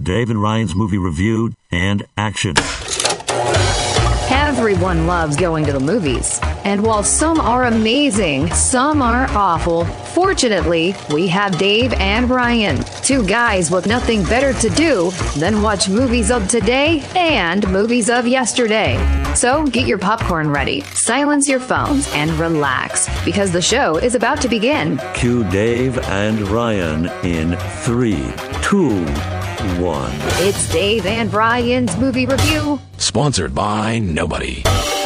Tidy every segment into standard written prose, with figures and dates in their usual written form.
Dave and Ryan's movie review and action. Everyone loves going to the movies. And while some are amazing, some are awful. Fortunately, we have Dave and Ryan, two guys with nothing better to do than watch movies of today and movies of yesterday. So get your popcorn ready, silence your phones, and relax, because the show is about to begin. Cue Dave and Ryan in 3, 2, 1. It's Dave and Ryan's movie review. Sponsored by nobody.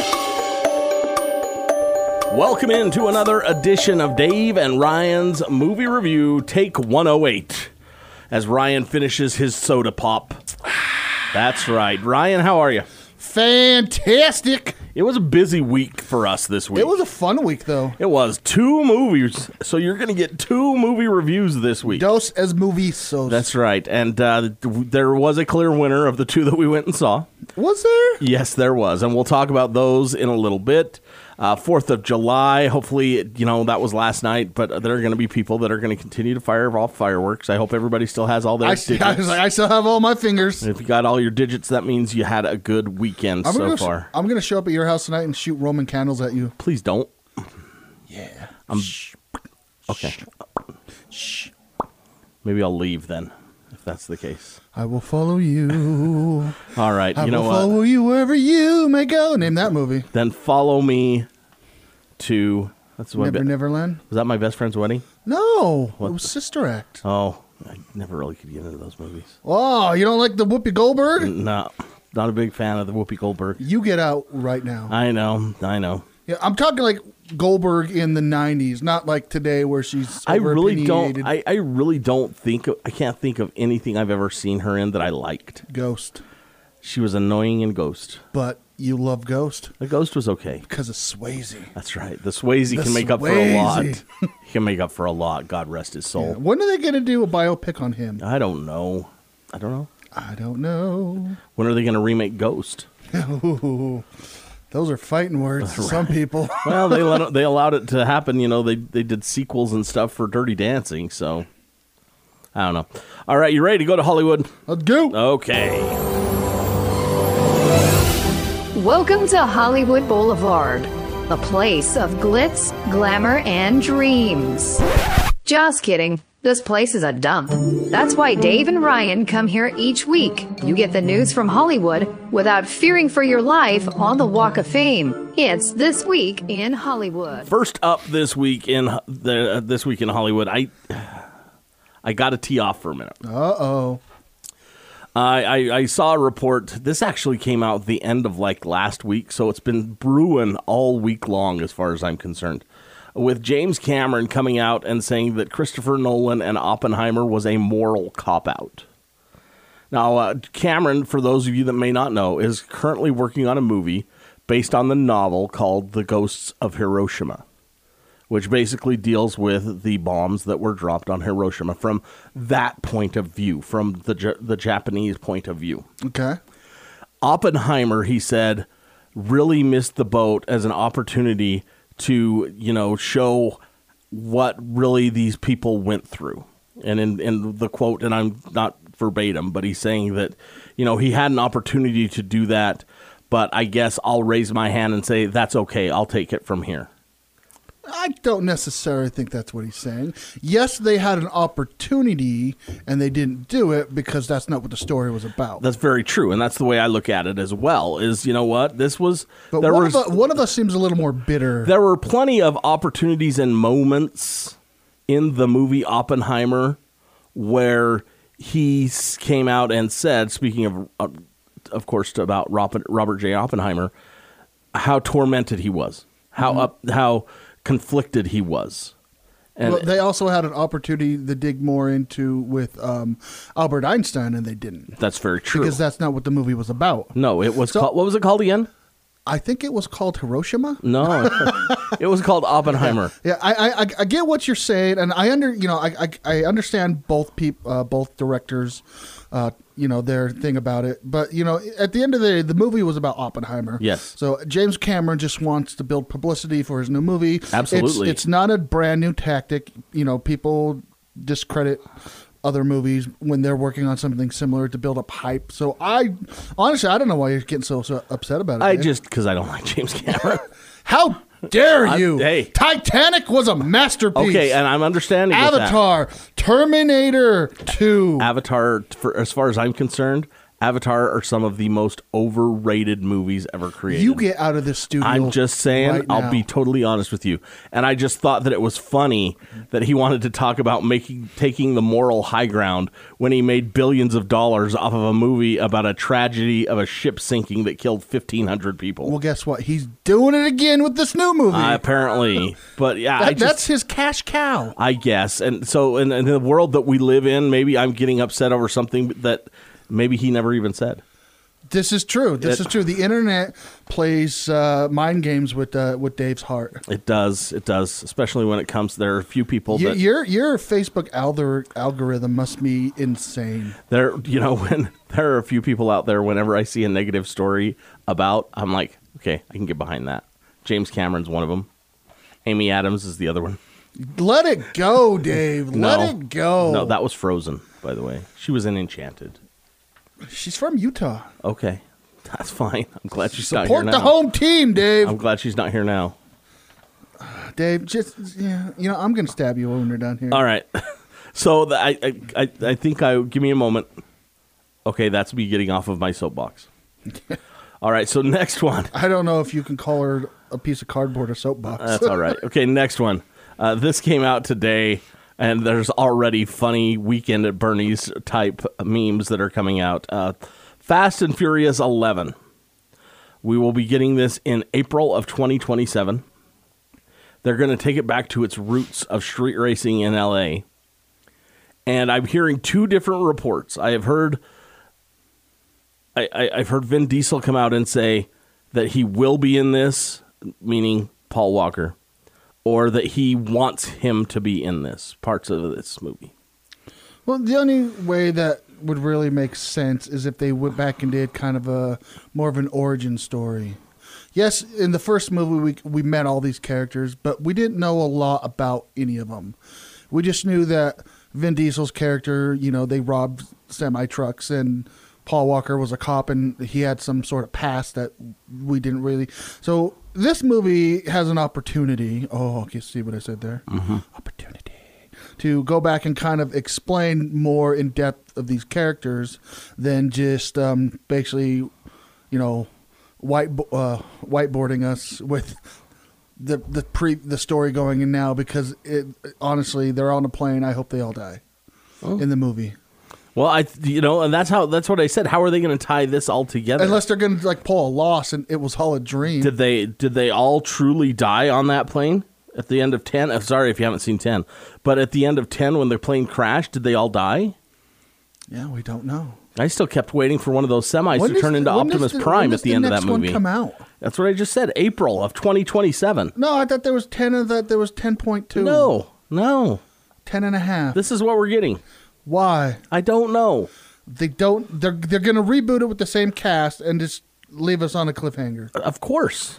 Welcome into another edition of Dave and Ryan's movie review, take 108, as Ryan finishes his soda pop. That's right. Ryan, how are you? Fantastic. It was a busy week for us this week. It was a fun week, though. It was 2 movies, so you're going to get 2 movie reviews this week. Dos as movies. That's right, and there was a clear winner of the 2 that we went and saw. Was there? Yes, there was, and we'll talk about those in a little bit. 4th of July, hopefully, that was last night, but there are going to be people that are going to continue to fire off fireworks. I hope everybody still has all their digits. I still have all my fingers. And if you got all your digits, that means you had a good weekend so far. I'm going to show up at your house tonight and shoot Roman candles at you. Please don't. Yeah. Okay. Shh. Maybe I'll leave then, if that's the case. I will follow you. All right, I will follow you wherever you may go. Name that movie. Then follow me to... Neverland? Was that My Best Friend's Wedding? No. It was Sister Act. Oh, I never really could get into those movies. Oh, you don't like the Whoopi Goldberg? No, not a big fan of the Whoopi Goldberg. You get out right now. I know. Yeah, I'm talking like Goldberg in the 90s, not like today where she's I really don't think I can't think of anything I've ever seen her in that I liked. Ghost. She was annoying in Ghost. But you love Ghost? The Ghost was okay. Because of Swayze. That's right. The Swayze can make up for a lot. He can make up for a lot. God rest his soul. Yeah. When are they going to do a biopic on him? I don't know. I don't know. When are they going to remake Ghost? Those are fighting words to some people. Well, they allowed it to happen. They did sequels and stuff for Dirty Dancing, so I don't know. All right, you ready to go to Hollywood? Let's go. Okay. Welcome to Hollywood Boulevard, a place of glitz, glamour, and dreams. Just kidding. This place is a dump. That's why Dave and Ryan come here each week. You get the news from Hollywood without fearing for your life on the Walk of Fame. It's This Week in Hollywood. First up this week in Hollywood, I got to tee off for a minute. Uh-oh. I saw a report. This actually came out at the end of last week, so it's been brewing all week long as far as I'm concerned, with James Cameron coming out and saying that Christopher Nolan and Oppenheimer was a moral cop-out. Now, Cameron, for those of you that may not know, is currently working on a movie based on the novel called The Ghosts of Hiroshima, which basically deals with the bombs that were dropped on Hiroshima from that point of view, from the Japanese point of view. Okay. Oppenheimer, he said, really missed the boat as an opportunity to, show what really these people went through. And in the quote, and I'm not verbatim, but he's saying that, he had an opportunity to do that, but I guess I'll raise my hand and say, that's okay, I'll take it from here. I don't necessarily think that's what he's saying. Yes, they had an opportunity and they didn't do it because that's not what the story was about. That's very true, and that's the way I look at it as well. Is this was? But one of us seems a little more bitter. There were plenty of opportunities and moments in the movie Oppenheimer where he came out and said, speaking of course, about Robert J. Oppenheimer, how tormented he was, how conflicted he was. And well, they also had an opportunity to dig more into with Albert Einstein, and they didn't. That's very true. Because that's not what the movie was about. No, it was called, what was it called again? I think it was called Hiroshima. No, it was called Oppenheimer. Yeah, I get what you're saying, and I understand both directors, their thing about it. But at the end of the day, the movie was about Oppenheimer. Yes. So James Cameron just wants to build publicity for his new movie. Absolutely. It's not a brand new tactic. People discredit other movies when they're working on something similar to build up hype. So I don't know why you're getting so upset about it. Because I don't like James Cameron. How dare you? Hey. Titanic was a masterpiece. Okay, and I'm understanding with that. Avatar, Terminator 2. Avatar, as far as I'm concerned, Avatar are some of the most overrated movies ever created. You get out of this studio. I'm just saying, right I'll now. be totally honest with you. And I just thought that it was funny that he wanted to talk about taking the moral high ground when he made billions of dollars off of a movie about a tragedy of a ship sinking that killed 1,500 people. Well, guess what? He's doing it again with this new movie. Apparently. But yeah, that's his cash cow. I guess. And so in the world that we live in, maybe I'm getting upset over something that maybe he never even said. This is true. This is true. The internet plays mind games with Dave's heart. It does. It does. Especially when it comes. There are a few people that your Facebook algorithm must be insane. When there are a few people out there. Whenever I see a negative story about, I'm like, okay, I can get behind that. James Cameron's one of them. Amy Adams is the other one. Let it go, Dave. Let it go. No, that was Frozen, by the way. She was in Enchanted. She's from Utah. Okay, that's fine. I'm glad she's not here Support now. the home team, Dave. I'm glad she's not here now. Dave, I'm going to stab you when we're done here. All right. So I think give me a moment. Okay, that's me getting off of my soapbox. All right, so next one. I don't know if you can call her a piece of cardboard or soapbox. That's all right. Okay, next one. This came out today, and there's already funny Weekend at Bernie's type memes that are coming out. Fast and Furious 11. We will be getting this in April of 2027. They're going to take it back to its roots of street racing in L.A., and I'm hearing two different reports. I've heard Vin Diesel come out and say that he will be in this, meaning Paul Walker, or that he wants him to be in parts of this movie. Well, the only way that would really make sense is if they went back and did kind of more of an origin story. Yes, in the first movie we met all these characters, but we didn't know a lot about any of them. We just knew that Vin Diesel's character, they robbed semi-trucks, and Paul Walker was a cop, and he had some sort of past that we didn't really. So this movie has an opportunity. Oh, okay, see what I said there? Mm-hmm. Opportunity to go back and kind of explain more in depth of these characters than just basically, whiteboarding us with the story going in now, because honestly, they're on a plane. I hope they all die in the movie. Well, and that's what I said. How are they going to tie this all together? Unless they're going to pull a loss and it was all a dream. Did they all truly die on that plane at the end of 10? I'm sorry if you haven't seen 10, but at the end of 10 when the plane crashed, did they all die? Yeah, we don't know. I still kept waiting for one of those semis to turn into Optimus Prime at the end of that movie. When does the next one come out? That's what I just said. April of 2027. No, I thought there was 10 of that. There was 10.2. No. 10 and a half. This is what we're getting. Why? I don't know. They don't. They're going to reboot it with the same cast and just leave us on a cliffhanger. Of course.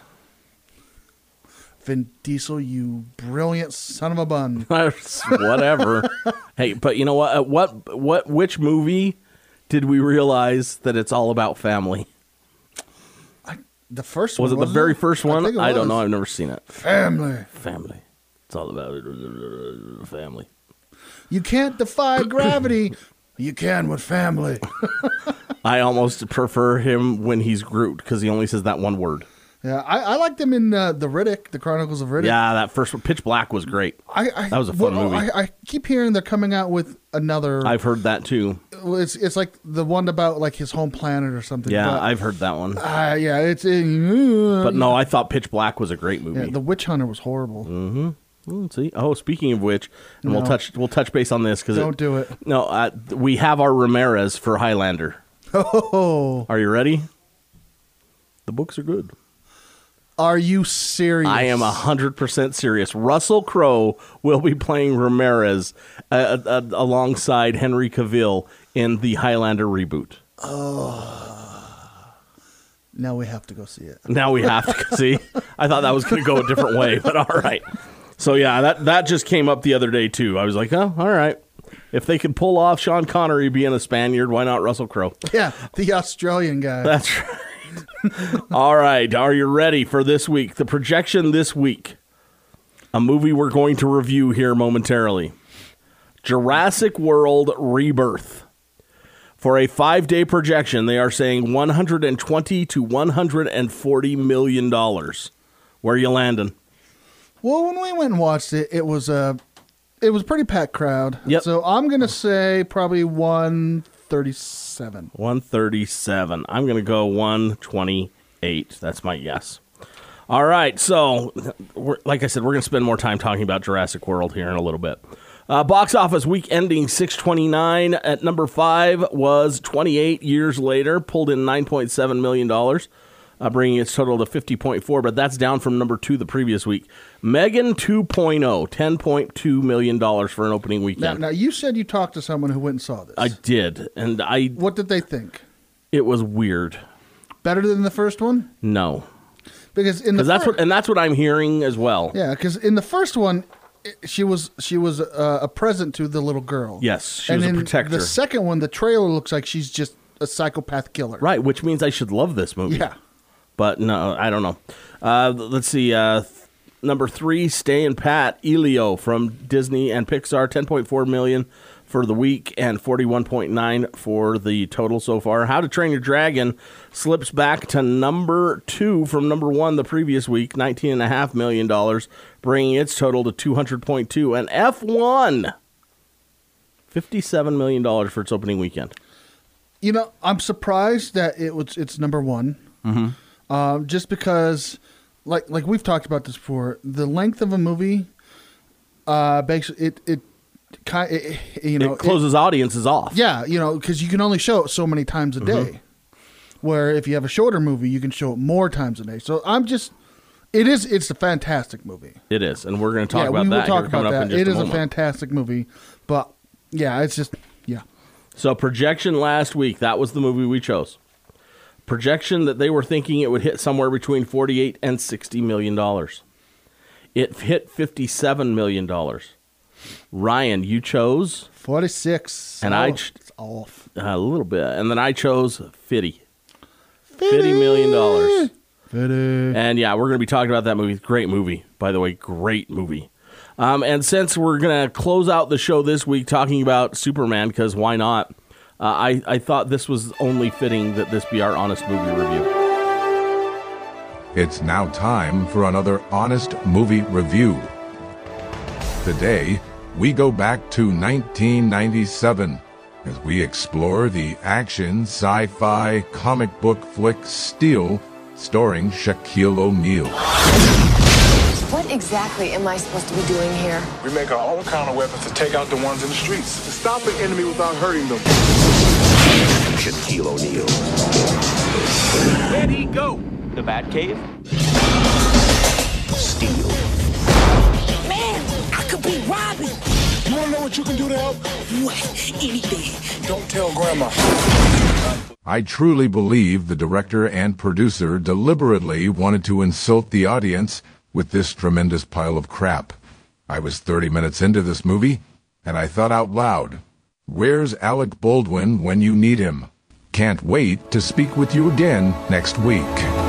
Vin Diesel, you brilliant son of a bun. Whatever. Hey, but you know what? Which movie did we realize that it's all about family? The first one. Was it the very first one? I don't know. I've never seen it. Family. It's all about family. You can't defy gravity. You can with family. I almost prefer him when he's Groot because he only says that one word. Yeah, I liked him in the Riddick, the Chronicles of Riddick. Yeah, that first one, Pitch Black, was great. That was a fun movie. I keep hearing they're coming out with another. I've heard that too. It's like the one about his home planet or something. Yeah, but, I've heard that one. Yeah, it's. But no, I thought Pitch Black was a great movie. Yeah, The Witch Hunter was horrible. Mm-hmm. See, speaking of which, and we'll touch base on this because don't do it. No, we have our Ramirez for Highlander. Oh, are you ready? The books are good. Are you serious? I am 100% serious. Russell Crowe will be playing Ramirez alongside Henry Cavill in the Highlander reboot. Oh. Now we have to go see it. Now we have to see. I thought that was going to go a different way, but all right. So yeah, that just came up the other day too. I was like, oh, all right. If they could pull off Sean Connery being a Spaniard, why not Russell Crowe? Yeah, the Australian guy. That's right. All right. Are you ready for this week? The projection this week. A movie we're going to review here momentarily. Jurassic World Rebirth. For a 5-day projection, they are saying $120 to $140 million. Where are you landing? Well, when we went and watched it, it was a pretty packed crowd. Yep. So I'm going to say probably 137. 137. I'm going to go 128. That's my guess. All right. So, like I said, we're going to spend more time talking about Jurassic World here in a little bit. Box office week ending 6/29 at number 5 was 28 Years Later, pulled in $9.7 million. Bringing its total to 50.4, but that's down from number 2 the previous week. Megan 2.0, $10.2 million for an opening weekend. Now, you said you talked to someone who went and saw this. I did, and What did they think? It was weird. Better than the first one? No, Because that's what I'm hearing as well. Yeah, because in the first one, she was a present to the little girl. Yes, she was a protector. The second one, the trailer looks like she's just a psychopath killer. Right, which means I should love this movie. Yeah. But no, I don't know. Let's see. Number 3, Staying Pat, Elio from Disney and Pixar, $10.4 million for the week and $41.9 for the total so far. How to Train Your Dragon slips back to number 2 from number 1 the previous week, $19.5 million, bringing its total to $200.2. And F1, $57 million for its opening weekend. You know, I'm surprised that it's number 1. Mm-hmm. Just because, like we've talked about this before, the length of a movie, basically it closes audiences off. Yeah, because you can only show it so many times a day. Where if you have a shorter movie, you can show it more times a day. So it's a fantastic movie. It is, and we're going to talk about we that. will talk here coming about up in that. just It a is moment. a fantastic movie, but yeah, it's just yeah. So projection last week, that was the movie we chose. Projection that they were thinking it would hit somewhere between $48 and $60 million. It hit $57 million. Ryan, you chose 46, and it's off a little bit, and then I chose $50 million. 50. And yeah, we're going to be talking about that movie. Great movie, by the way, great movie. And since we're going to close out the show this week talking about Superman, because why not? I thought this was only fitting that this be our honest movie review. It's now time for another honest movie review. Today, we go back to 1997 as we explore the action sci-fi comic book flick Steel, starring Shaquille O'Neal. What exactly am I supposed to be doing here? We make our own kind of weapons to take out the ones in the streets. To stop an enemy without hurting them. Shaquille O'Neal. Where'd he go? The Batcave? Steel. Man, I could be Robin. You wanna know what you can do to help? What? Anything. Don't tell Grandma. I truly believe the director and producer deliberately wanted to insult the audience with this tremendous pile of crap. I was 30 minutes into this movie, and I thought out loud, where's Alec Baldwin when you need him? Can't wait to speak with you again next week.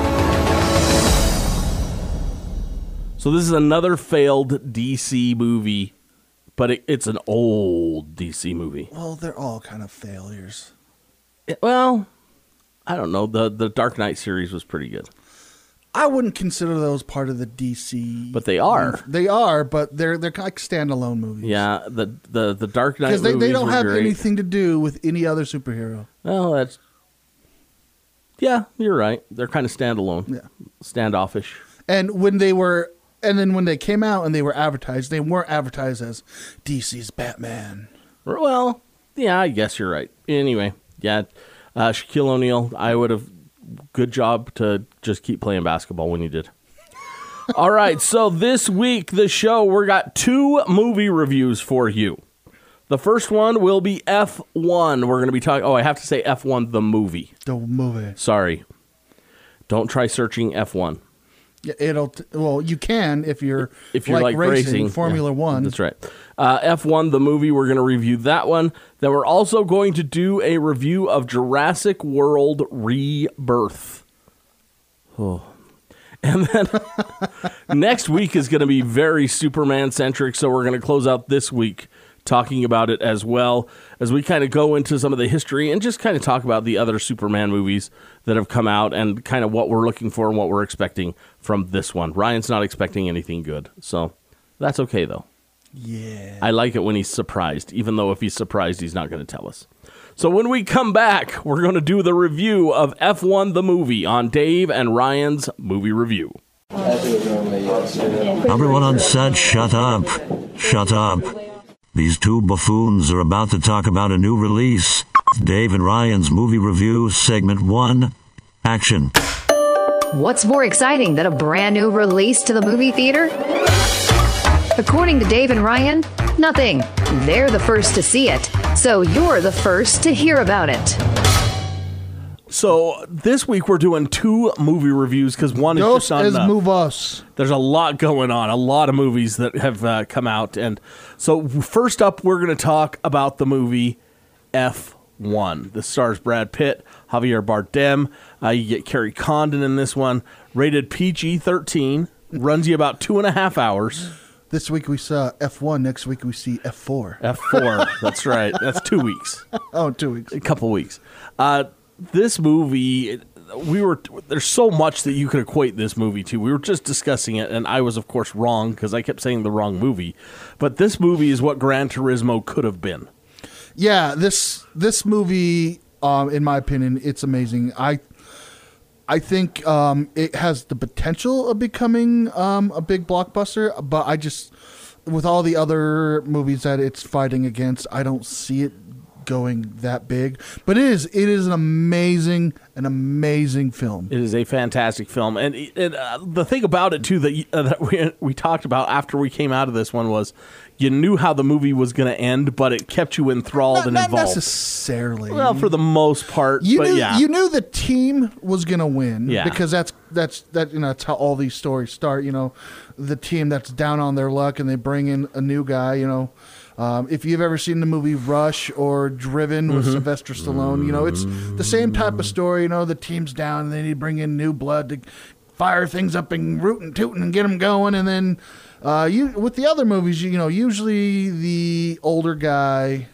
So this is another failed DC movie, but it's an old DC movie. Well, they're all kind of failures. Well, I don't know. The Dark Knight series was pretty good. I wouldn't consider those part of the DC, But they are. They are, but they're like standalone movies. Yeah, the Dark Knight because movies they don't were have great. anything to do with any other superhero. Well, yeah, you're right. They're kind of standalone. Yeah, standoffish. And then when they came out and they were advertised, they weren't advertised as DC's Batman. Well, yeah, I guess you're right. Anyway, yeah, Shaquille O'Neal, I would have. Good job to just keep playing basketball when you did. All right, so this week, the show, we got 2 movie reviews for you. The first one will be F1. We're going to be talking... Oh, I have to say F1, the movie. The movie. Sorry. Don't try searching F1. Yeah, you can if you're like racing Formula One. That's right. F1, the movie, we're going to review that one. Then we're also going to do a review of Jurassic World Rebirth. Oh. And then next week is going to be very Superman-centric, so we're going to close out this week talking about it as well as we kind of go into some of the history and just kind of talk about the other Superman movies that have come out and kind of what we're looking for and what we're expecting from this one. Ryan's not expecting anything good, so that's okay, though. Yeah. I like it when he's surprised, even though if he's surprised, he's not going to tell us. So when we come back, we're going to do the review of F1 the movie on Dave and Ryan's Movie Review. Everyone on set, shut up. Shut up. These two buffoons are about to talk about a new release. Dave and Ryan's Movie Review, Segment 1. Action. What's more exciting than a brand new release to the movie theater? According to Dave and Ryan, nothing. They're the first to see it, so you're the first to hear about it. So this week we're doing two movie reviews because one is just on there's a lot going on, a lot of movies that have come out. And so first up, we're going to talk about the movie F1. This stars Brad Pitt, Javier Bardem. You get Carrie Condon in this one. Rated PG-13. Runs you about 2.5 hours. This week we saw F1. Next week we see F4. F4. That's right. That's 2 weeks. Oh, 2 weeks. A couple weeks. This movie, there's so much that you could equate this movie to. We were just discussing it, and I was, of course, wrong because I kept saying the wrong movie. But this movie is what Gran Turismo could have been. Yeah, this movie, in my opinion, it's amazing. I think it has the potential of becoming a big blockbuster, but I just, with all the other movies that it's fighting against, I don't see it going that big. But it is an amazing film. It is a fantastic film, and the thing about it too that we talked about after we came out of this one was you knew how the movie was going to end, but it kept you enthralled and involved. Not necessarily. Well, for the most part, you knew the team was going to win. Yeah. Because that's that's how all these stories start. The team that's down on their luck and they bring in a new guy. If you've ever seen the movie Rush or Driven with Sylvester Stallone, it's the same type of story. The team's down and they need to bring in new blood to fire things up and root and tootin' and get them going. And then with the other movies, usually the older guy,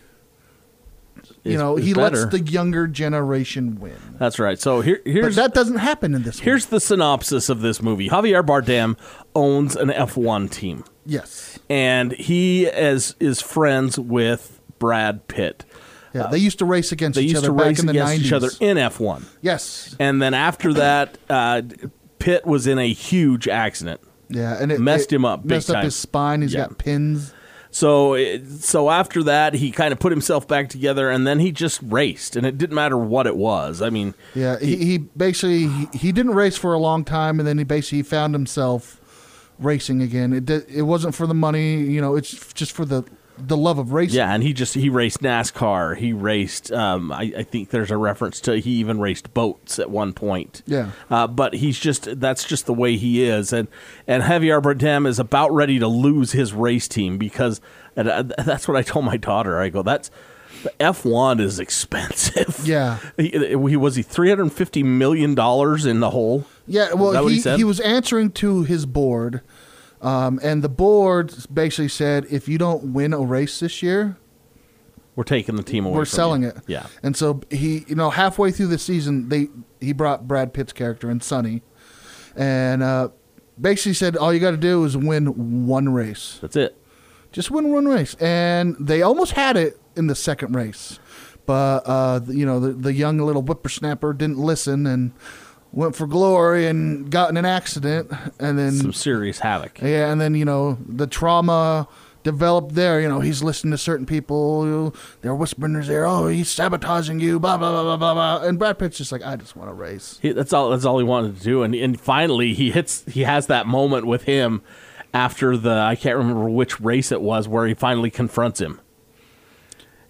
he lets the younger generation win. That's right. So here's but that doesn't happen in this one. Here's the synopsis of this movie. Javier Bardem owns an F1 team. Yes. And he is friends with Brad Pitt. Yeah, they used to race against each other back in the 90s. They used to race against each other in F1. Yes. And then after that, Pitt was in a huge accident. Yeah, and it messed him up big messed time. Up his spine. He's got pins. So after that, he kind of put himself back together, and then he just raced, and it didn't matter what it was. I mean, yeah, he basically he didn't race for a long time, and then he found himself racing again. It wasn't for the money, it's just for the love of racing. Yeah, and he raced NASCAR. He raced. I think there's a reference to he even raced boats at one point. Yeah, but that's just the way he is, and Javier Bardem is about ready to lose his race team because that's what I told my daughter. I go, the F1 is expensive. Yeah, he was $350 million in the hole. Yeah, well, he was answering to his board. And the board basically said, if you don't win a race this year, we're taking the team away. We're selling it. Yeah. And so he, halfway through the season, he brought Brad Pitt's character in, Sonny, and basically said, all you got to do is win one race. That's it. Just win one race. And they almost had it in the second race, but the young little whippersnapper didn't listen and went for glory and got in an accident, and then some serious havoc. Yeah, and then the trauma developed there. He's listening to certain people. They're whispering in his ear, "Oh, he's sabotaging you." Blah blah blah blah blah. And Brad Pitt's just like, "I just want to race." That's all he wanted to do. And finally, he has that moment with him after I can't remember which race it was where he finally confronts him.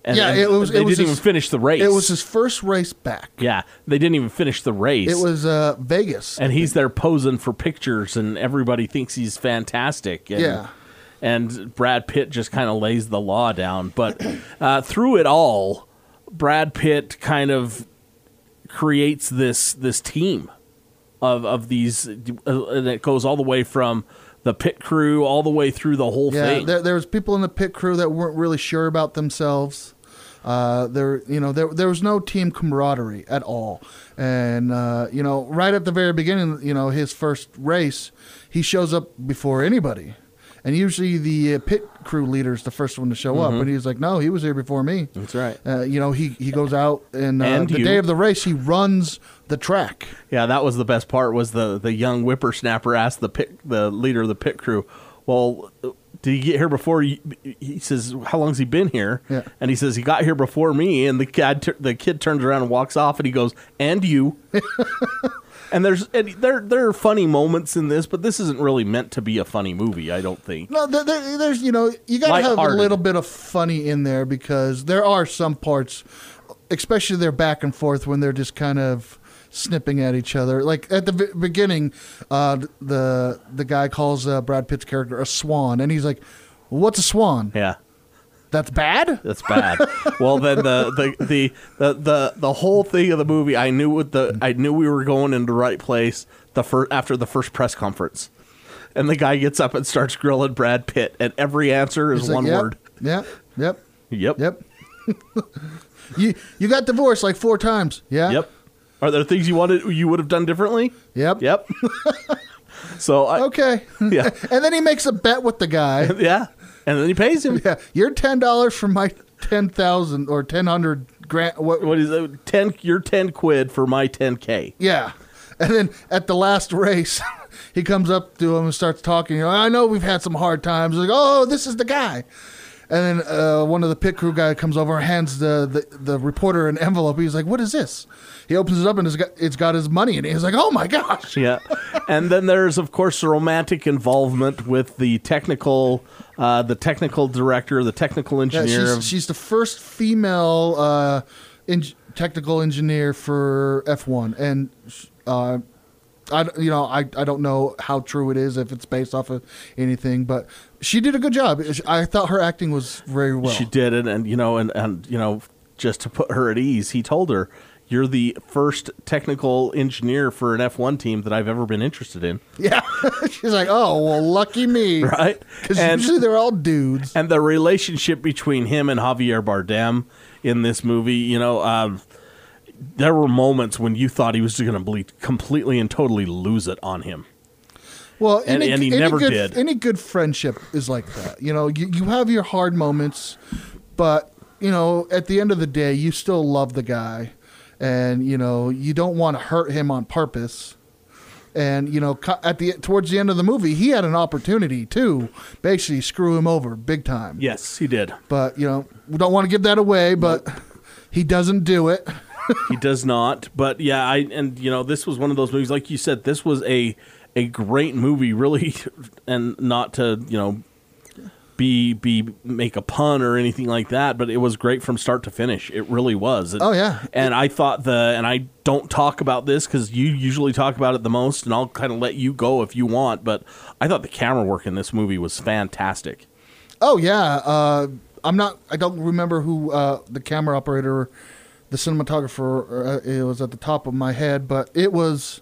And, Yeah, and it was. They it was didn't even finish the race. It was his first race back. Yeah, they didn't even finish the race. It was Vegas, and he's there posing for pictures, and everybody thinks he's fantastic. And, yeah. And Brad Pitt just kind of lays the law down. But through it all, Brad Pitt kind of creates this team of these, and it goes all the way from the pit crew all the way through the whole thing. There was people in the pit crew that weren't really sure about themselves. There was no team camaraderie at all, and right at the very beginning, his first race, he shows up before anybody. And usually the pit crew leader is the first one to show up. And he's like, no, he was here before me. That's right. He goes out and the day of the race, he runs the track. Yeah, that was the best part, was the young whippersnapper asked the leader of the pit crew, well, did he get here before you? He says, how long's he been here? Yeah. And he says, he got here before me. And the kid turns around and walks off, and he goes, and you. And there are funny moments in this, but this isn't really meant to be a funny movie, I don't think. No, there's you got to have a little bit of funny in there, because there are some parts, especially their back and forth when they're just kind of snipping at each other. Like at the beginning, the guy calls Brad Pitt's character a swan, and he's like, "What's a swan?" Yeah. That's bad. That's bad. Well, then the whole thing of the movie, I knew we were going in the right place after the first press conference, and the guy gets up and starts grilling Brad Pitt, and every answer is one word. Yep. Yep. You got divorced like 4 times. Yeah. Yep. Are there things you would have done differently? Yep. So okay. Yeah. And then he makes a bet with the guy. Yeah. And then he pays him. Yeah, you're $10 for my 10,000 or 1,000 grand. What is it? 10? You're 10 quid for my 10K. Yeah, and then at the last race, he comes up to him and starts talking. I know we've had some hard times. Like, oh, this is the guy. And then one of the pit crew guy comes over and hands the reporter an envelope. He's like, "What is this?" He opens it up and it's got his money in it. He's like, "Oh my gosh!" Yeah. And then there's of course the romantic involvement with the technical director, the technical engineer. Yeah, she's the first female technical engineer for F1, and I don't know how true it is, if it's based off of anything, but she did a good job. I thought her acting was very well. She did it, and just to put her at ease, he told her, "You're the first technical engineer for an F1 team that I've ever been interested in." Yeah, she's like, "Oh well, lucky me," right? Because usually they're all dudes. And the relationship between him and Javier Bardem in this movie, there were moments when you thought he was going to completely and totally lose it on him. Well, and he never did. Any good friendship is like that. You have your hard moments, but at the end of the day, you still love the guy, and you don't want to hurt him on purpose. And towards the end of the movie, he had an opportunity to basically screw him over big time. Yes, he did. But we don't want to give that away. But he doesn't do it. He does not. But yeah, this was one of those movies, like you said, this was a great movie, really, and not to make a pun or anything like that, but it was great from start to finish. It really was. Oh yeah. And I thought and I don't talk about this because you usually talk about it the most, and I'll kind of let you go if you want, but I thought the camera work in this movie was fantastic. Oh yeah. I don't remember who the camera operator, the cinematographer, it was at the top of my head, but it was,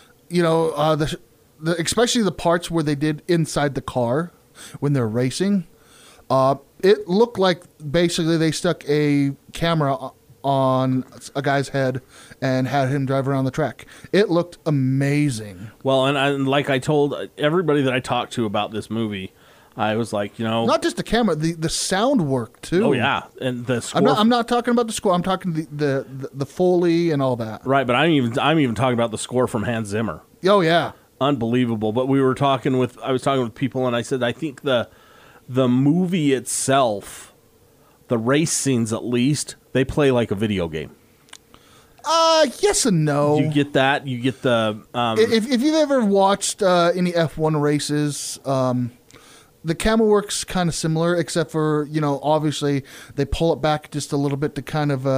especially the parts where they did inside the car when they're racing. It looked like basically they stuck a camera on a guy's head and had him drive around the track. It looked amazing. Well, and like I told everybody that I talked to about this movie, I was like, not just the camera, the sound work too. Oh yeah, and the score. I'm not talking about the score. I'm talking the Foley and all that. Right, but I'm even talking about the score from Hans Zimmer. Oh yeah, unbelievable. But I was talking with people, and I said I think the movie itself, the race scenes at least, they play like a video game. Yes and no. You get that. You get the. If you've ever watched any F1 races. the camera work's kind of similar, except for, obviously they pull it back just a little bit to kind of,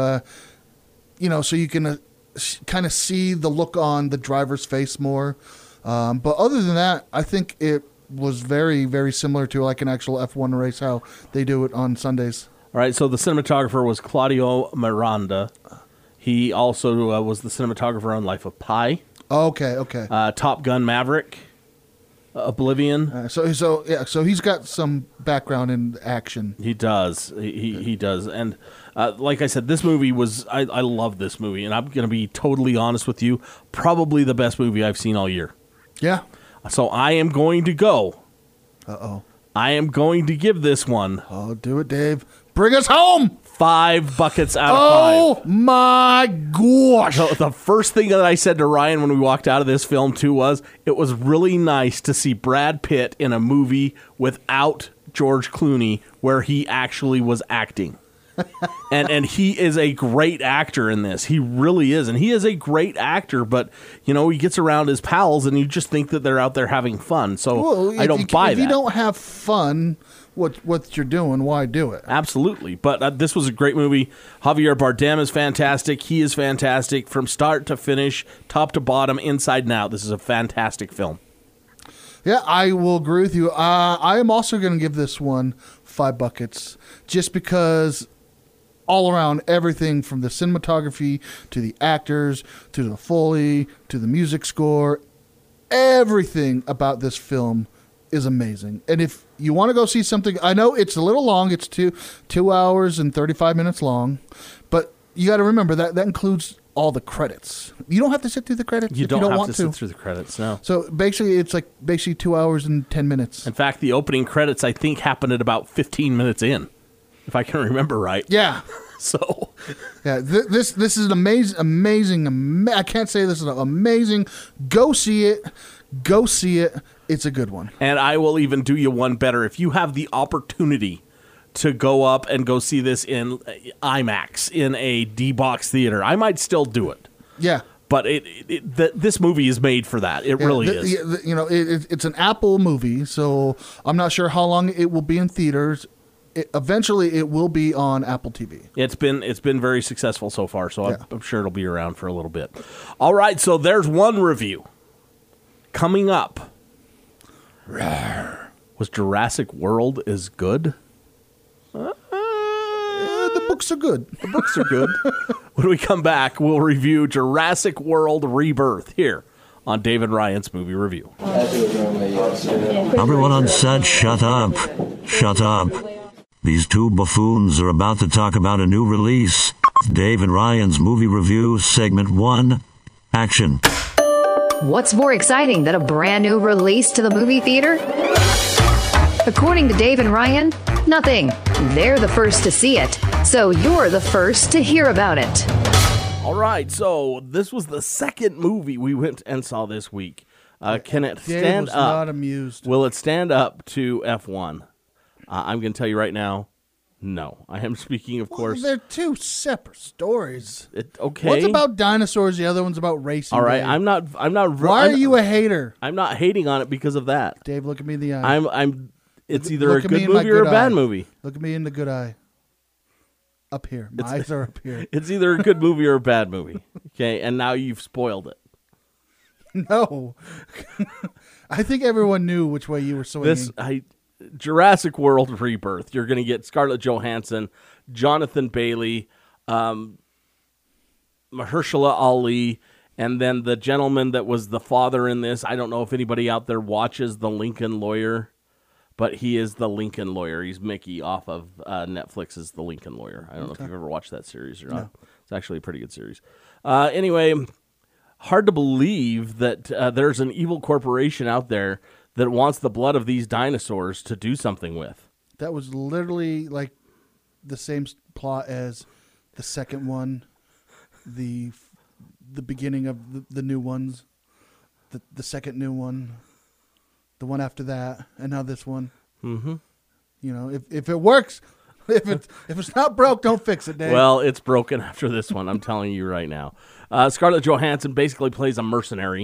so you can kind of see the look on the driver's face more. But other than that, I think it was very, very similar to like an actual F1 race, how they do it on Sundays. All right, so the cinematographer was Claudio Miranda. He also was the cinematographer on Life of Pi. Okay. Top Gun Maverick, Oblivion. So he's got some background in action. He does. He does. And like I said, this movie was, I love this movie, and I'm going to be totally honest with you, probably the best movie I've seen all year. Yeah. So I am going to go. Uh-oh. I am going to give this one. Oh, do it, Dave. Bring us home. 5 buckets out of 5. Oh, my gosh. So the first thing that I said to Ryan when we walked out of this film, too, was it was really nice to see Brad Pitt in a movie without George Clooney where he actually was acting. and he is a great actor in this. He really is. And he is a great actor, but, he gets around his pals and you just think that they're out there having fun. So I don't buy that. If you don't have fun, what you're doing, why do it? Absolutely. But this was a great movie. Javier Bardem is fantastic. He is fantastic from start to finish, top to bottom, inside and out. This is a fantastic film. Yeah, I will agree with you. I am also going to give this one 5 buckets just because all around, everything from the cinematography to the actors to the Foley to the music score, everything about this film is amazing. And if you want to go see something, I know it's a little long. It's 2 hours and 35 minutes long, but you got to remember that includes all the credits. You don't have to sit through the credits. You if you don't have want to sit through the credits, no. So basically, it's like 2 hours and 10 minutes. In fact, the opening credits, I think, happened at about 15 minutes in, if I can remember right. Yeah. So, yeah, this is an amazing. I can't say this is amazing. Go see it. It's a good one. And I will even do you one better. If you have the opportunity to go up and go see this in IMAX in a D-Box theater, I might still do it. Yeah. But this movie is made for that. It really is. It's an Apple movie, so I'm not sure how long it will be in theaters. Eventually, it will be on Apple TV. It's been very successful so far, so I'm sure it'll be around for a little bit. All right, so there's one review coming up. Was Jurassic World as good? The books are good. The books are good. When we come back, we'll review Jurassic World Rebirth here on Dave and Ryan's Movie Review. Everyone on set, shut up. Shut up. These 2 buffoons are about to talk about a new release. Dave and Ryan's Movie Review, Segment 1. Action. What's more exciting than a brand new release to the movie theater? According to Dave and Ryan, nothing. They're the first to see it, so you're the first to hear about it. All right, so this was the second movie we went and saw this week. Can it stand was up? Not amused. Will it stand up to F1? I'm going to tell you right now, no. I am speaking, of course. They're 2 separate stories. Okay. One's about dinosaurs. The other one's about racing. All right, Dave. I'm not. Why are you a hater? I'm not hating on it because of that. Dave, look at me in the eye. It's either a good movie or a bad movie. Look at me in the good eye. Up here. My eyes are up here. It's either a good movie or a bad movie. Okay, and now you've spoiled it. No. I think everyone knew which way you were swinging. Jurassic World Rebirth. You're going to get Scarlett Johansson, Jonathan Bailey, Mahershala Ali, and then the gentleman that was the father in this. I don't know if anybody out there watches The Lincoln Lawyer, but he is the Lincoln Lawyer. He's Mickey off of Netflix's The Lincoln Lawyer. I don't know if you've ever watched that series or not. No. It's actually a pretty good series. Anyway, hard to believe that there's an evil corporation out there that wants the blood of these dinosaurs to do something with. That was literally like the same plot as the second one, the beginning of the new ones, the second new one, the one after that, and now this one. Mm-hmm. If it works, if it's not broke, don't fix it, Dave. Well, it's broken after this one. I'm telling you right now. Scarlett Johansson basically plays a mercenary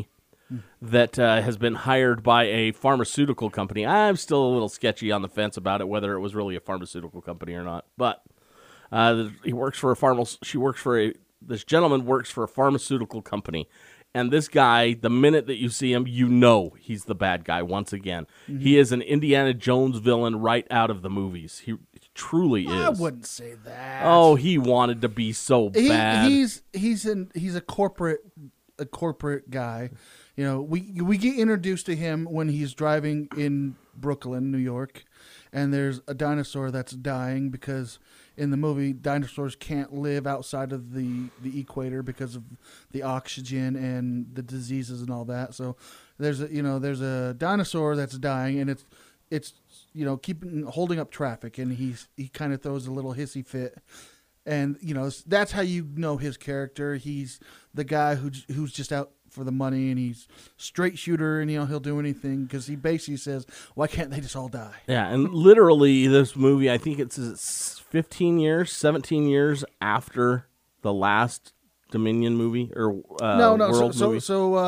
that has been hired by a pharmaceutical company. I'm still a little sketchy on the fence about it, whether it was really a pharmaceutical company or not. But he works for this gentleman works for a pharmaceutical company. And this guy, the minute that you see him, you know he's the bad guy once again. Mm-hmm. He is an Indiana Jones villain right out of the movies. He truly is. I wouldn't say that. Oh, he wanted to be so bad. He's a corporate guy. You know, we get introduced to him when he's driving in Brooklyn, New York, and there's a dinosaur that's dying because in the movie dinosaurs can't live outside of the equator because of the oxygen and the diseases and all that. So there's a dinosaur that's dying, and it's holding up traffic, and he kind of throws a little hissy fit. And, that's how you know his character. He's the guy who's just out for the money, and he's straight shooter, and, he'll do anything because he basically says, why can't they just all die? Yeah, and literally this movie, I think it's 17 years after the last Dominion movie or World movie.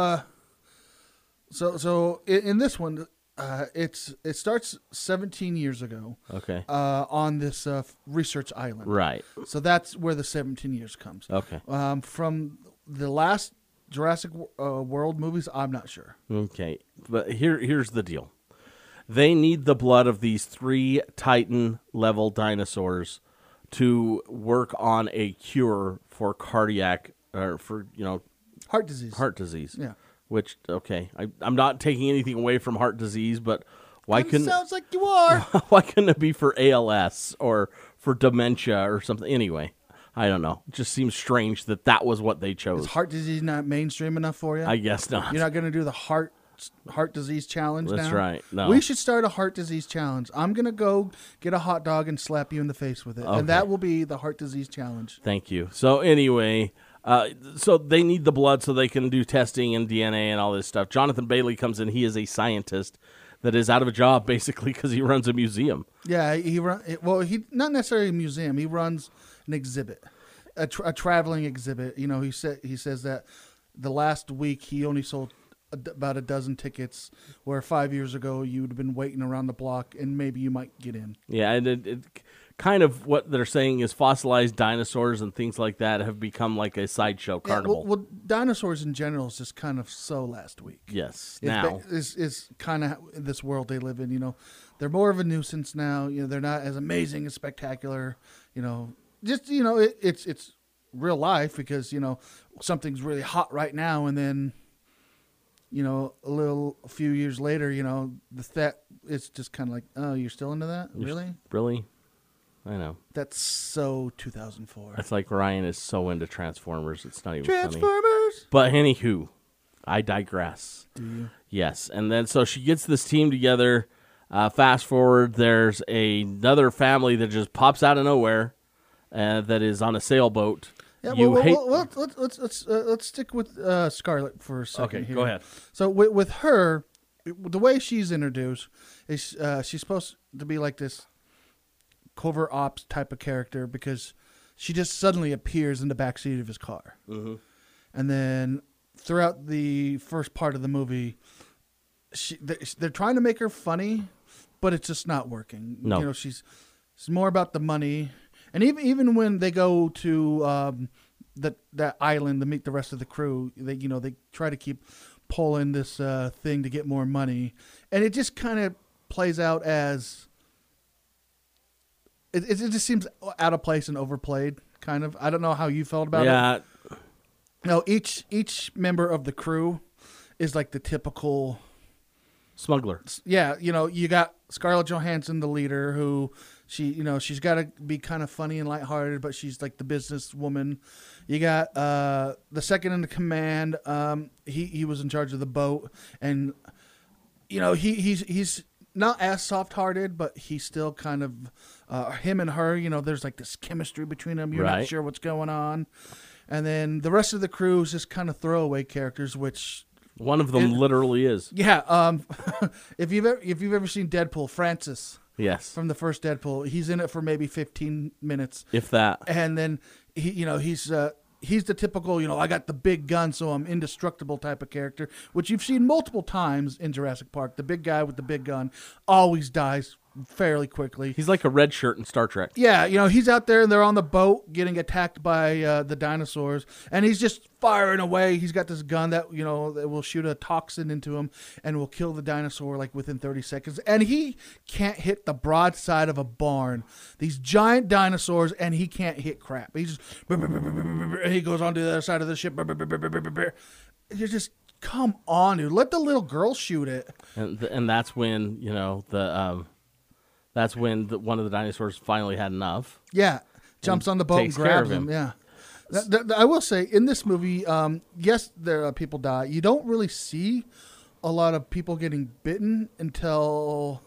So in this one, it starts 17 years ago. Okay. On this research island. Right. So that's where the 17 years comes. Okay. From the last Jurassic World movies, I'm not sure. Okay, but here's the deal. They need the blood of these 3 Titan-level dinosaurs to work on a cure for cardiac or for heart disease. Heart disease. Yeah. Which, okay, I'm not taking anything away from heart disease, but why couldn't... Sounds like you are. Why couldn't it be for ALS or for dementia or something? Anyway, I don't know. It just seems strange that was what they chose. Is heart disease not mainstream enough for you? I guess not. You're not going to do the heart disease challenge now? That's right. No. We should start a heart disease challenge. I'm going to go get a hot dog and slap you in the face with it. Okay. And that will be the heart disease challenge. Thank you. So anyway... so they need the blood so they can do testing and DNA and all this stuff. Jonathan Bailey comes in. He is a scientist that is out of a job basically because he runs a museum. Yeah, he not necessarily a museum. He runs an exhibit, a traveling exhibit. He says that the last week he only sold about a dozen tickets, where 5 years ago you would have been waiting around the block and maybe you might get in. Yeah, and it kind of what they're saying is fossilized dinosaurs and things like that have become like a sideshow carnival. Well, dinosaurs in general is just kind of so last week. Yes, is kind of this world they live in. They're more of a nuisance now. They're not as amazing and spectacular. It's real life because something's really hot right now, and then a few years later, it's just kind of like, oh, you're still into that? Really? I know. That's so 2004. It's like Ryan is so into Transformers. It's not even Transformers! funny. But anywho, I digress. Do you? Yes. And then so she gets this team together. Fast forward, there's another family that just pops out of nowhere that is on a sailboat. Yeah, let's stick with Scarlett for a second. Okay, here. Go ahead. So with her, the way she's introduced is she's supposed to be like this covert ops type of character because she just suddenly appears in the backseat of his car. Mm-hmm. And then throughout the first part of the movie, they're trying to make her funny, but it's just not working. No. It's more about the money. And even when they go to that island to meet the rest of the crew, they try to keep pulling this thing to get more money, and it just kind of plays out as it just seems out of place and overplayed. Kind of. I don't know how you felt about it. No, each member of the crew is like the typical smuggler. Yeah, you got Scarlett Johansson, the leader, who she's got to be kind of funny and lighthearted, but she's like the businesswoman. You got the second in the command. He was in charge of the boat, and he's not as soft-hearted, but he's still kind of him and her. There's like this chemistry between them. You're not sure what's going on, and then the rest of the crew is just kind of throwaway characters, which. One of them literally is. Yeah. If you've ever seen Deadpool, Francis. Yes. From the first Deadpool, he's in it for maybe 15 minutes, if that. And then he's he's the typical, I got the big gun, so I'm indestructible type of character, which you've seen multiple times in Jurassic Park. The big guy with the big gun always dies fairly quickly. He's like a red shirt in Star Trek. Yeah, he's out there and they're on the boat getting attacked by the dinosaurs, and he's just firing away. He's got this gun that, that will shoot a toxin into him and will kill the dinosaur like within 30 seconds. And he can't hit the broadside of a barn. These giant dinosaurs, and he can't hit crap. He just, and he goes on to the other side of the ship. You're just, come on, dude. Let the little girl shoot it. And that's when, that's when one of the dinosaurs finally had enough. Yeah, jumps on the boat and grabs him. Yeah. I will say, in this movie, yes, there are people die. You don't really see a lot of people getting bitten until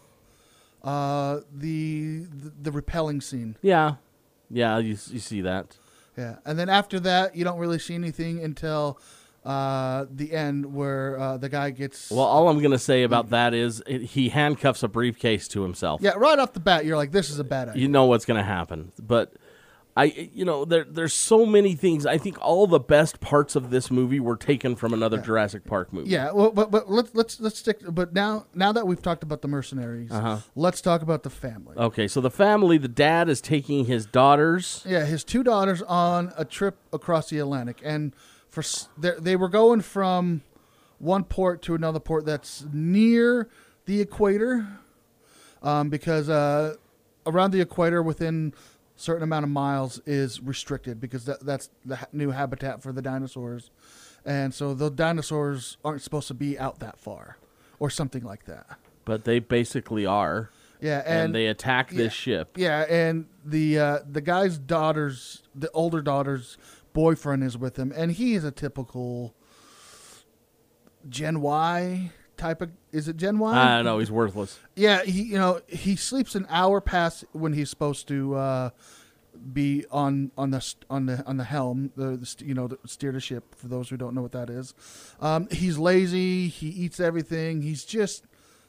the repelling scene. Yeah, you see that. Yeah, and then after that, you don't really see anything until the end where the guy gets... Well, all I'm going to say about that is he handcuffs a briefcase to himself. Yeah, right off the bat, you're like, this is a bad idea. You know what's going to happen. But, there's so many things. I think all the best parts of this movie were taken from another Jurassic Park movie. Yeah, well, but let's stick... But now that we've talked about the mercenaries, let's talk about the family. Okay, so the family, the dad is taking his daughters... Yeah, his 2 daughters on a trip across the Atlantic, and... they were going from one port to another port that's near the equator, because around the equator within a certain amount of miles is restricted because that's the new habitat for the dinosaurs. And so the dinosaurs aren't supposed to be out that far or something like that. But they basically are. Yeah, and they attack this ship. Yeah, and the guy's daughters, the older daughter's boyfriend is with him, and he is a typical Gen Y type of... Is it Gen Y? I don't know. He's worthless. Yeah, he sleeps an hour past when he's supposed to be on the helm, the steer the ship. For those who don't know what that is, he's lazy. He eats everything. He's just...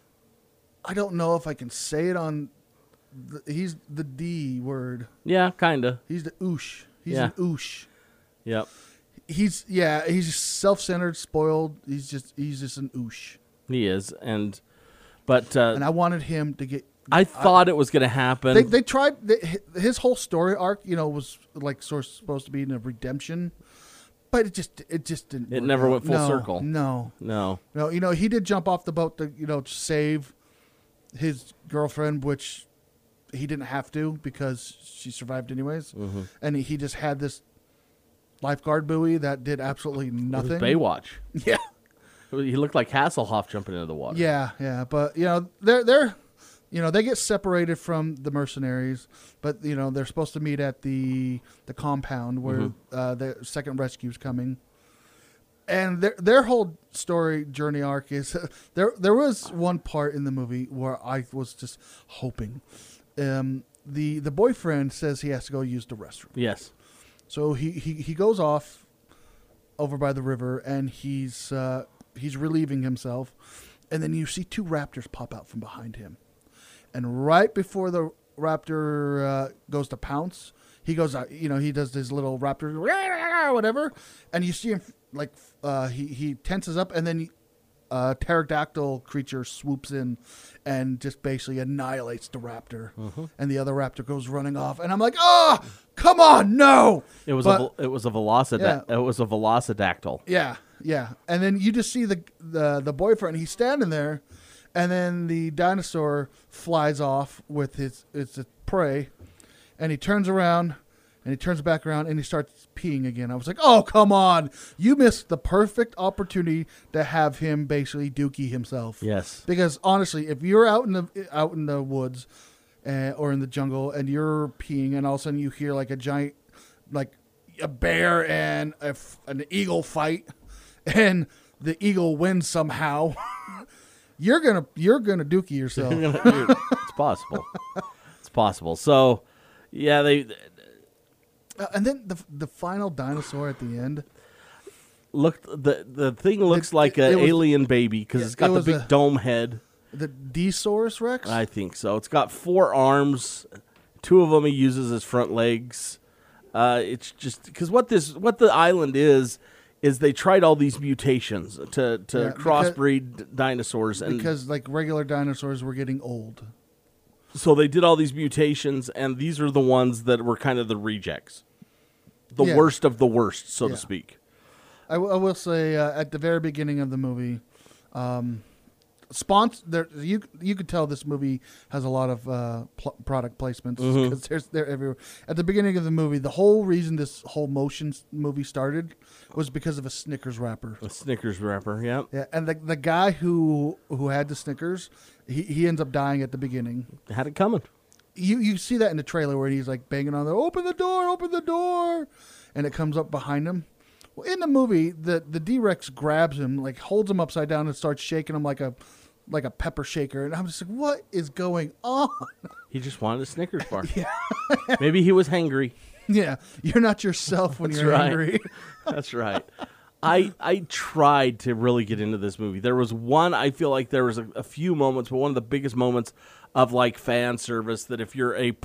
I don't know if I can say it on... he's the D word. Yeah, kinda. He's the oosh. He's an oosh. Yep. He's self-centered, spoiled. He's just an oosh. He is, and I wanted him to get... I thought it was going to happen. They tried... his whole story arc, was like supposed to be a redemption, but it just didn't. It never went full circle. No. He did jump off the boat to save his girlfriend, which he didn't have to because she survived anyways, and he just had this lifeguard buoy that did absolutely nothing. It was Baywatch. Yeah. He looked like Hasselhoff jumping into the water. Yeah. But, they're they get separated from the mercenaries, but, they're supposed to meet at the compound where the second rescue's coming. And their whole story journey arc is... There was one part in the movie where I was just hoping. The boyfriend says he has to go use the restroom. Yes. So he goes off over by the river, and he's relieving himself, and then you see 2 raptors pop out from behind him, and right before the raptor goes to pounce, he goes out. He does his little raptor whatever, and you see him like he tenses up, and then a pterodactyl creature swoops in and just basically annihilates the raptor, and the other raptor goes running off, and I'm like, oh, come on, no! It was a velociraptor. Yeah, and then you just see the boyfriend. He's standing there, and then the dinosaur flies off with its prey, and he turns around. And he turns back around and he starts peeing again. I was like, oh, come on. You missed the perfect opportunity to have him basically dookie himself. Yes. Because honestly, if you're out in the woods or in the jungle and you're peeing and all of a sudden you hear like a giant, like a bear and an eagle fight and the eagle wins somehow, you're gonna dookie yourself. It's possible. It's possible. So, yeah, they... and then the final dinosaur at the end the thing looks like an alien baby because it's got the big dome head. The D-Saurus Rex? I think so. It's got 4 arms. 2 of them he uses as front legs. It's just because what the island is they tried all these mutations to crossbreed dinosaurs, and because like regular dinosaurs were getting old. So they did all these mutations, and these are the ones that were kind of the rejects, the worst of the worst, so to speak. I will say at the very beginning of the movie, you could tell this movie has a lot of product placements because they're everywhere. At the beginning of the movie, the whole reason this whole motion movie started was because of a Snickers wrapper. A Snickers wrapper, yeah. Yeah, and the guy who had the Snickers, he ends up dying at the beginning. Had it coming. You see that in the trailer where he's like banging on the open the door, and it comes up behind him. Well, in the movie, the D-Rex grabs him, like holds him upside down and starts shaking him like a pepper shaker. And I'm just like, what is going on? He just wanted a Snickers bar. Yeah. Maybe he was hangry. Yeah, you're not yourself when you're angry. That's right. I tried to really get into this movie. There was I feel like there was a few moments, but one of the biggest moments of like fan service that if you're a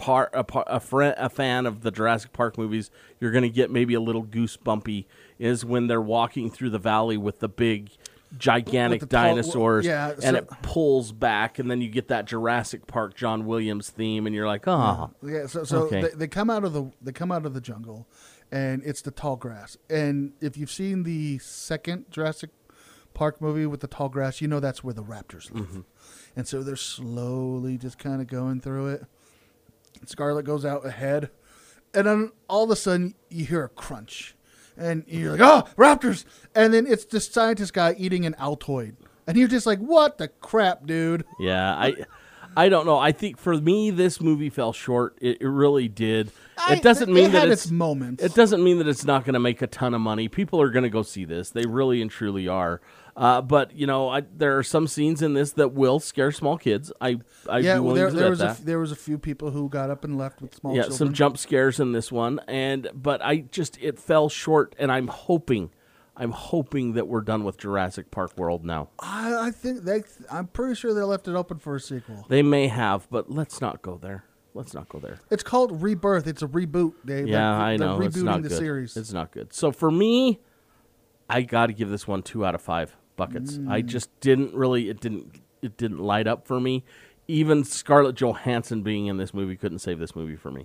fan of the Jurassic Park movies, you're going to get maybe a little goosebumpy is when they're walking through the valley with the big gigantic dinosaurs and it pulls back and then you get that Jurassic Park John Williams theme and you're like, oh. Yeah, so okay. they come out of the jungle and it's the tall grass. And if you've seen the second Jurassic Park movie with the tall grass, you know that's where the raptors live. Mm-hmm. And so they're slowly just kind of going through it. Scarlett goes out ahead. And then all of a sudden, you hear a crunch. And you're like, oh, raptors! And then it's this scientist guy eating an Altoid. And you're just like, what the crap, dude? Yeah, I don't know. I think for me, this movie fell short. It really did. It doesn't mean that its moments. It doesn't mean that it's not going to make a ton of money. People are going to go see this. They really and truly are. But you know, there are some scenes in this that will scare small kids. There was a few people who got up and left with small children. Yeah, some jump scares in this one, but it fell short. And I'm hoping that we're done with Jurassic Park World now. I think I'm pretty sure they left it open for a sequel. They may have, but let's not go there. It's called Rebirth. It's a reboot, Dave. Yeah, I know. They're it's rebooting not the good. series. It's not good. So for me, I got to give this one 2 out of 5 buckets. I just didn't really. It didn't light up for me. Even Scarlett Johansson being in this movie couldn't save this movie for me.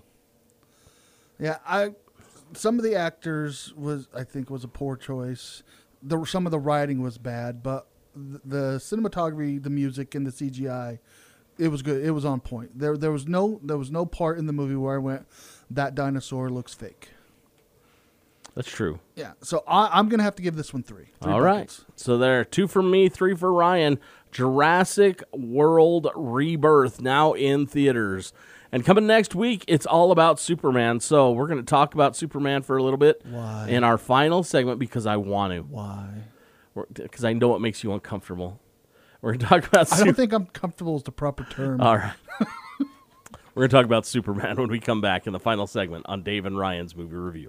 Yeah, some of the actors was a poor choice. Some of the writing was bad, but the cinematography, the music, and the CGI, it was good. It was on point. There was no part in the movie where I went, that dinosaur looks fake. That's true. Yeah, so I'm gonna have to give this one 3. All right. So there are 2 for me, 3 for Ryan. Jurassic World Rebirth now in theaters. And coming next week, it's all about Superman. So we're going to talk about Superman for a little bit. Why? In our final segment because I want to. Why? Because I know it makes you uncomfortable. We're going to talk about I don't think uncomfortable is the proper term. All right. We're going to talk about Superman when we come back in the final segment on Dave and Ryan's Movie Review.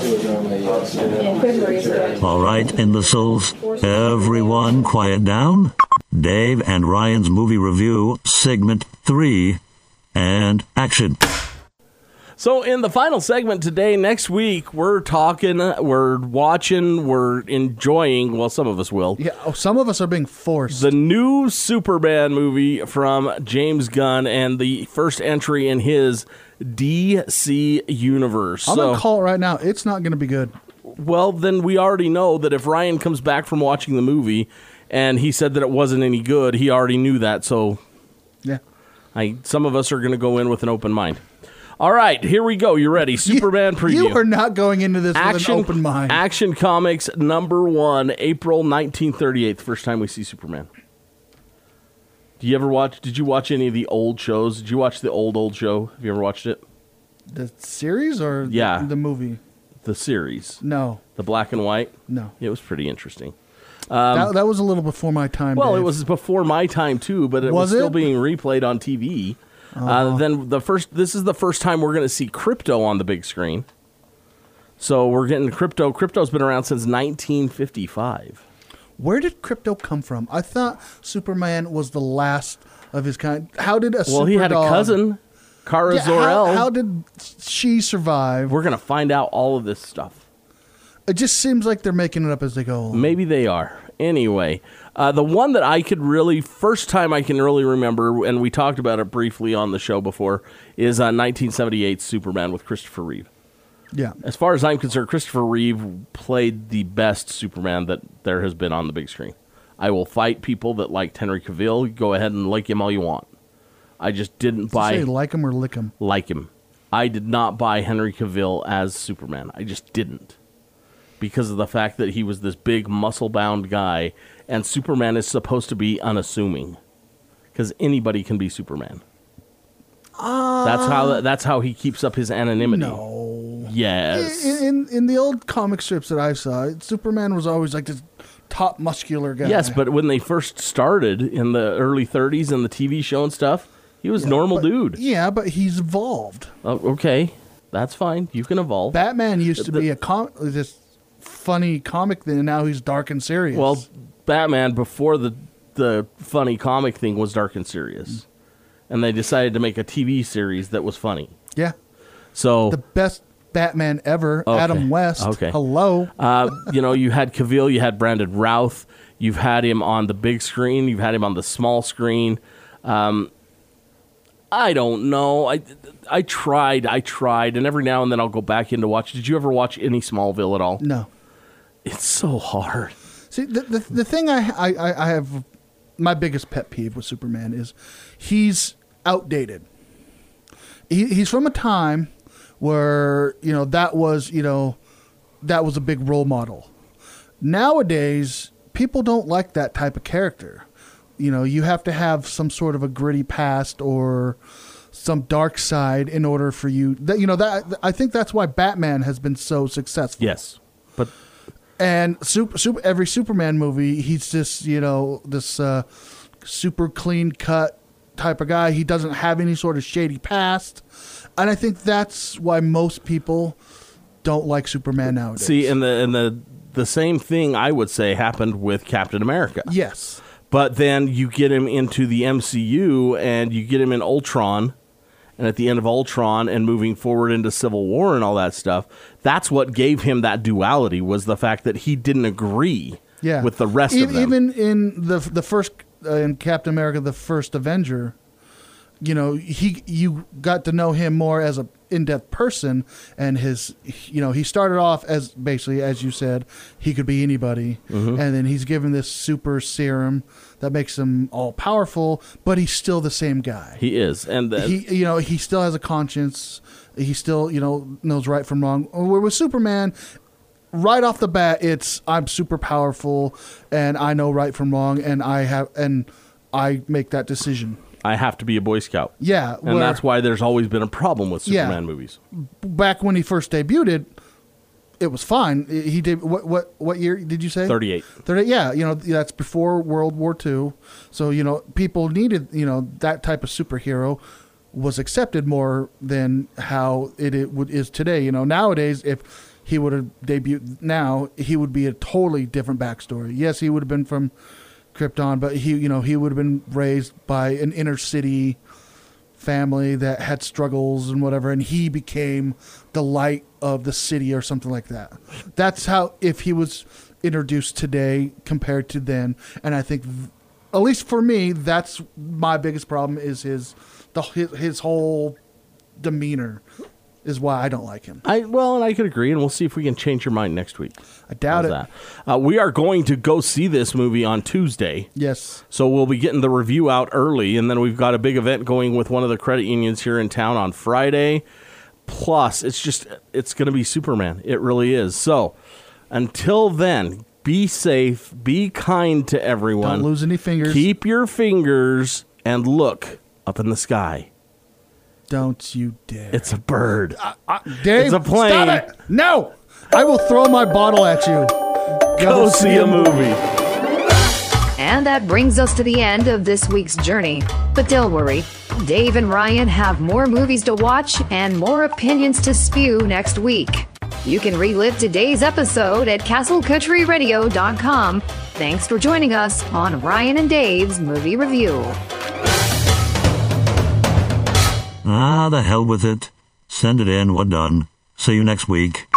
All right, imbeciles. Everyone quiet down. Dave and Ryan's Movie Review, segment 3, and action. So in the final segment today, next week, we're talking, we're watching, we're enjoying, well, some of us will. Yeah, some of us are being forced. The new Superman movie from James Gunn and the first entry in his DC universe. I'm going to call it right now. It's not going to be good. Well, then we already know that if Ryan comes back from watching the movie and he said that it wasn't any good, he already knew that. So yeah, some of us are going to go in with an open mind. All right, here we go. You ready? Superman preview. You are not going into this with an open mind. Action Comics #1, April 1938. The first time we see Superman. Did you watch any of the old shows? Did you watch the old show? Have you ever watched it? The series or the movie? The series. No. The black and white? No. It was pretty interesting. That was a little before my time. Well, Dave. It was before my time too, but it was still being replayed on TV. Then this is the first time we're going to see Krypto on the big screen. So we're getting Krypto. Krypto's been around since 1955. Where did Krypto come from? I thought Superman was the last of his kind. How did a super he had dog... a cousin. Kara Yeah, Zor-El. how did she survive? We're going to find out all of this stuff. It just seems like they're making it up as they go along. Maybe they are. Anyway, the one that I could really, first time I can really remember, and we talked about it briefly on the show before, is 1978 Superman with Christopher Reeve. Yeah. As far as I'm concerned, Christopher Reeve played the best Superman that there has been on the big screen. I will fight people that liked Henry Cavill. Go ahead and like him all you want. I just didn't buy... Say like him or lick him? Like him. I did not buy Henry Cavill as Superman. I just didn't. Because of the fact that he was this big, muscle-bound guy, and Superman is supposed to be unassuming. Because anybody can be Superman. That's how he keeps up his anonymity. No. Yes. In the old comic strips that I saw, Superman was always like this top muscular guy. Yes, but when they first started in the early 30s and the TV show and stuff, he was normal dude. Yeah, but he's evolved. Oh, okay. That's fine. You can evolve. Batman used to be this funny comic thing, and now he's dark and serious. Well, Batman before the funny comic thing was dark and serious. And they decided to make a TV series that was funny. Yeah. So the best Batman ever, okay. Adam West. Okay. Hello. You had Cavill, you had Brandon Routh, you've had him on the big screen, you've had him on the small screen. I don't know. I tried, and every now and then I'll go back in to watch. Did you ever watch any Smallville at all? No. It's so hard. See, the thing I have, my biggest pet peeve with Superman is he's outdated. He's from a time where, that was a big role model. Nowadays, people don't like that type of character. You have to have some sort of a gritty past or some dark side in order for you. That I think that's why Batman has been so successful. Yes, but and every Superman movie, he's just this super clean cut type of guy. He doesn't have any sort of shady past, and I think that's why most people don't like Superman nowadays. See, and the same thing I would say happened with Captain America. Yes. But then you get him into the MCU, and you get him in Ultron, and at the end of Ultron and moving forward into Civil War and all that stuff, that's what gave him that duality, was the fact that he didn't agree with the rest of them. Even in the first, in Captain America, the first Avenger, you got to know him more as a in-depth person, and he started off as basically, as you said, he could be anybody, and then he's given this super serum that makes him all powerful, but he's still the same guy. He is, and he still has a conscience. He still knows right from wrong. Where with Superman, right off the bat, I'm super powerful and I know right from wrong, and I make that decision. I have to be a Boy Scout. Yeah. And that's why there's always been a problem with Superman movies. Back when he first debuted, it was fine. He did what year did you say? 38. 38. Yeah, that's before World War II. So, people needed, that type of superhero was accepted more than how it is today. Nowadays, if he would have debuted now, he would be a totally different backstory. Yes, he would have been from Krypton, but he would have been raised by an inner city family that had struggles and whatever, and he became the light of the city or something like that. That's how, if he was introduced today compared to then, and I think, at least for me, that's my biggest problem is his whole demeanor. Is why I don't like him. And I could agree, and we'll see if we can change your mind next week. I doubt it. We are going to go see this movie on Tuesday. Yes. So we'll be getting the review out early, and then we've got a big event going with one of the credit unions here in town on Friday. Plus, it's going to be Superman. It really is. So until then, be safe, be kind to everyone. Don't lose any fingers. Keep your fingers and look up in the sky. Don't you dare. It's a bird. Dave, it's a plane. Stop it. No. I will throw my bottle at you. Go see a movie. And that brings us to the end of this week's journey. But don't worry, Dave and Ryan have more movies to watch and more opinions to spew next week. You can relive today's episode at castlecountryradio.com. Thanks for joining us on Ryan and Dave's Movie Review. the hell with it. Send it in. We're done. See you next week.